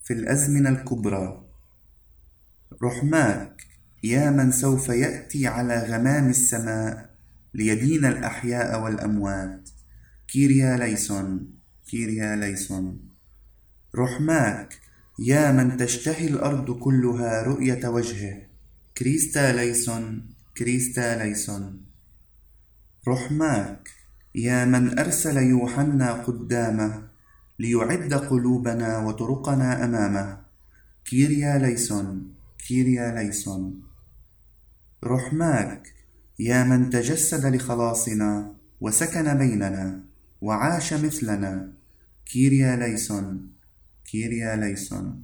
في الأزمنة الكبرى. رحماك يا من سوف يأتي على غمام السماء ليدين الأحياء والأموات. كيريا ليسون، كيريا ليسون. رحماك يا من تشتهي الأرض كلها رؤية وجهه. كريستا ليسون، كريستا ليسون. رحماك يا من أرسل يوحنا قدامه ليعد قلوبنا وطرقنا أمامه. كيريا ليسون، كيريا ليسون. رحماك يا من تجسد لخلاصنا وسكن بيننا وعاش مثلنا. كيريا ليسون، كيريا ليسون.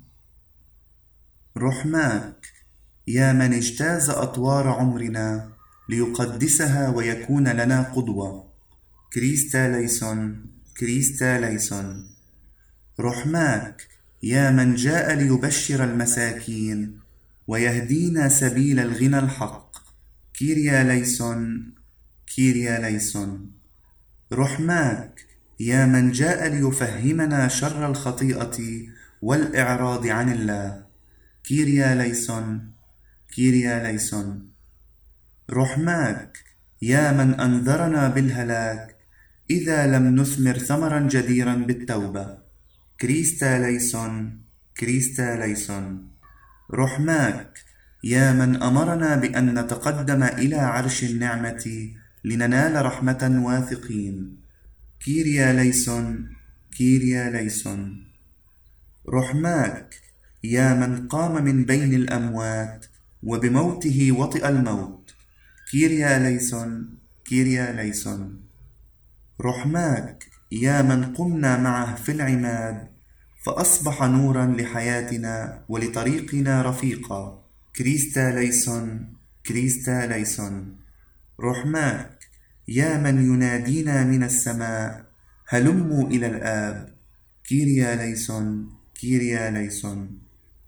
رحماك يا من اجتاز أطوار عمرنا ليقدسها ويكون لنا قدوة. كريستا ليسون، كريستا ليسون. رحماك يا من جاء ليبشر المساكين ويهدينا سبيل الغنى الحق. كيريا ليسون، كيريا ليسون. رحماك يا من جاء ليفهمنا شر الخطيئة والإعراض عن الله. كيريا ليسون، كيريا ليسون. رحماك يا من أنذرنا بالهلاك إذا لم نثمر ثمرا جديرا بالتوبة. كريستا ليسون، كريستا ليسون. رحماك يا من أمرنا بأن نتقدم إلى عرش النعمة لننال رحمة واثقين. كيريا ليسون، كيريا ليسون. رحماك يا من قام من بين الأموات وبموته وطئ الموت. كيريا ليسون، كيريا ليسون. رحماك يا من قمنا معه في العماد فأصبح نورا لحياتنا ولطريقنا رفيقا. كريستا ليسون، كريستا ليسون. رحماك يا من ينادينا من السماء هلموا إلى الآب. كيريا ليسون، كيريا ليسون.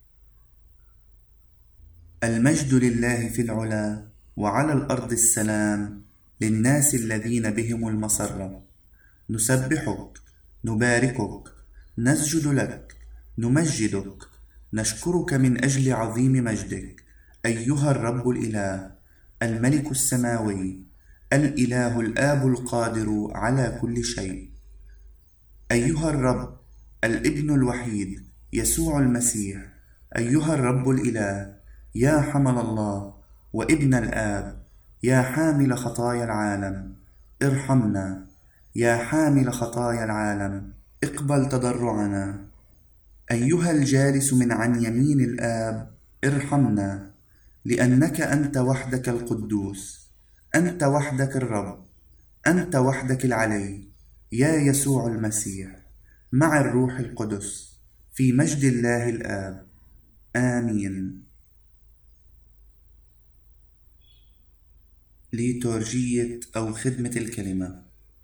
المجد لله في العلا وعلى الأرض السلام للناس الذين بهم المسرة. نسبحك، نباركك، نسجد لك، نمجدك، نشكرك من أجل عظيم مجدك أيها الرب الإله الملك السماوي الإله الآب القادر على كل شيء. أيها الرب الابن الوحيد يسوع المسيح، أيها الرب الإله يا حمل الله وابن الآب، يا حامل خطايا العالم ارحمنا. يا حامل خطايا العالم اقبل تضرعنا. أيها الجالس من عن يمين الآب ارحمنا، لأنك أنت وحدك القدوس، أنت وحدك الرب، أنت وحدك العلي، يا يسوع المسيح مع الروح القدس في مجد الله الآب. آمين. ليتورجية أو خدمة الكلمة.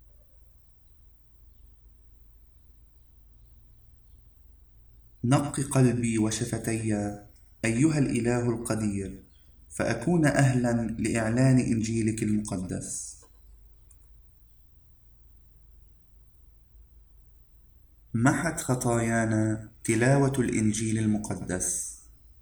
نق قلبي وشفتي أيها الإله القدير فأكون أهلا لإعلان إنجيلك المقدس. محت خطايانا تلاوة الإنجيل المقدس.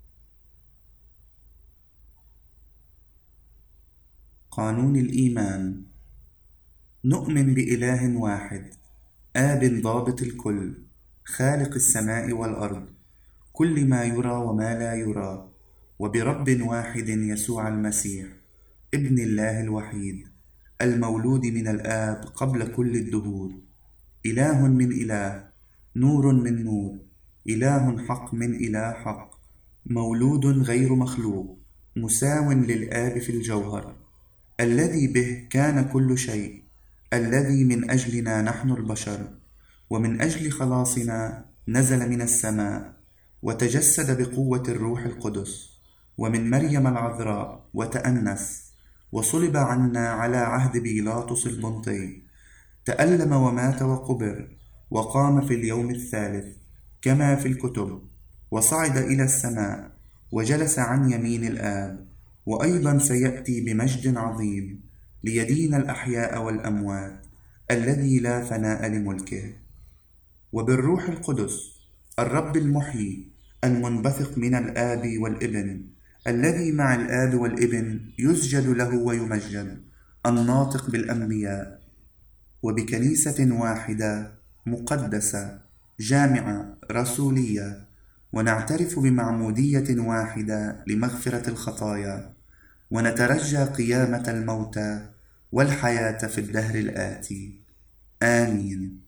قانون الإيمان. نؤمن بإله واحد، آب ضابط الكل، خالق السماء والأرض، كل ما يرى وما لا يرى، وبرب واحد يسوع المسيح ابن الله الوحيد المولود من الآب قبل كل الدهور، إله من إله، نور من نور، إله حق من إله حق، مولود غير مخلوق، مساو للآب في الجوهر، الذي به كان كل شيء، الذي من أجلنا نحن البشر ومن أجل خلاصنا نزل من السماء وتجسد بقوة الروح القدس ومن مريم العذراء وتأنس وصلب عنا على عهد بيلاطس البنطي، تألم ومات وقبر وقام في اليوم الثالث كما في الكتب، وصعد إلى السماء وجلس عن يمين الآب، وأيضا سيأتي بمجد عظيم ليدين الأحياء والأموات الذي لا فناء لملكه. وبالروح القدس الرب المحيي المنبثق من الآب والابن، الذي مع الآب والابن يسجد له ويمجد، الناطق بالأنبياء، وبكنيسة واحدة مقدسة جامعة رسولية، ونعترف بمعمودية واحدة لمغفرة الخطايا، ونترجى قيامة الموتى والحياة في الدهر الآتي. آمين.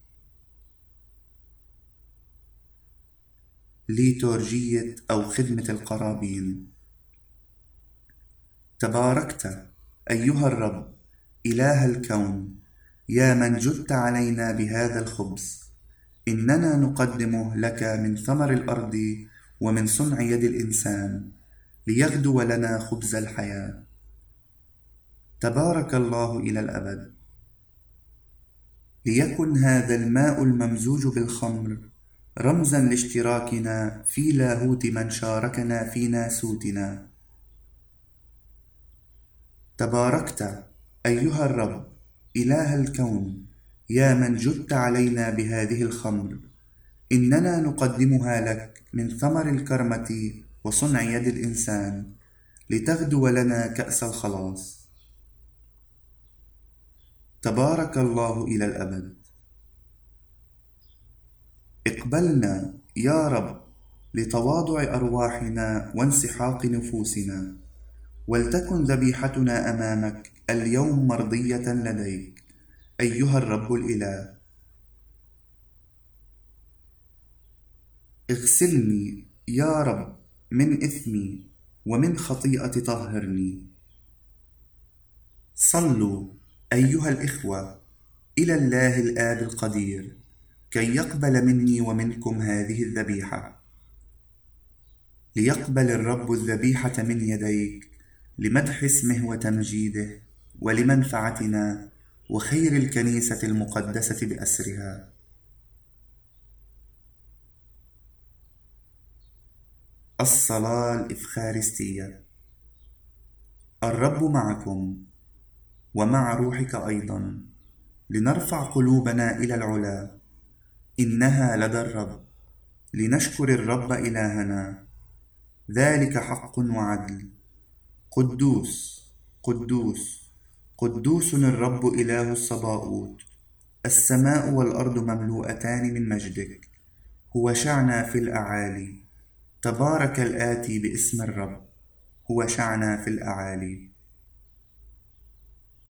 ليتورجية أو خدمة القرابين. تباركت أيها الرب إله الكون، يا من جدت علينا بهذا الخبز، إننا نقدمه لك من ثمر الأرض ومن صنع يد الإنسان، ليغدو لنا خبز الحياة. تبارك الله إلى الأبد. ليكن هذا الماء الممزوج بالخمر رمزا لاشتراكنا في لاهوت من شاركنا في ناسوتنا. تباركت أيها الرب إله الكون، يا من جدت علينا بهذه الخمر، إننا نقدمها لك من ثمر الكرمة وصنع يد الإنسان، لتغدو لنا كأس الخلاص. تبارك الله إلى الأبد. اقبلنا يا رب لتواضع أرواحنا وانسحاق نفوسنا، ولتكن ذبيحتنا أمامك اليوم مرضية لديك أيها الرب الإله. اغسلني يا رب من إثمي، ومن خطيئتي طهرني. صلوا أيها الإخوة إلى الله الآب القدير كي يقبل مني ومنكم هذه الذبيحة. ليقبل الرب الذبيحة من يديك لمدح اسمه وتمجيده، ولمنفعتنا وخير الكنيسة المقدسة بأسرها. الصلاة الإفخارستية. الرب معكم ومع روحك أيضا، لنرفع قلوبنا إلى العلا، إنها لدى الرب، لنشكر الرب إلهنا، ذلك حق وعدل. قدوس قدوس قدوس الرب إله الصباؤوت، السماء والأرض مملوءتان من مجدك. هو شعنا في الأعالي، تبارك الآتي باسم الرب، هو شعنا في الأعالي.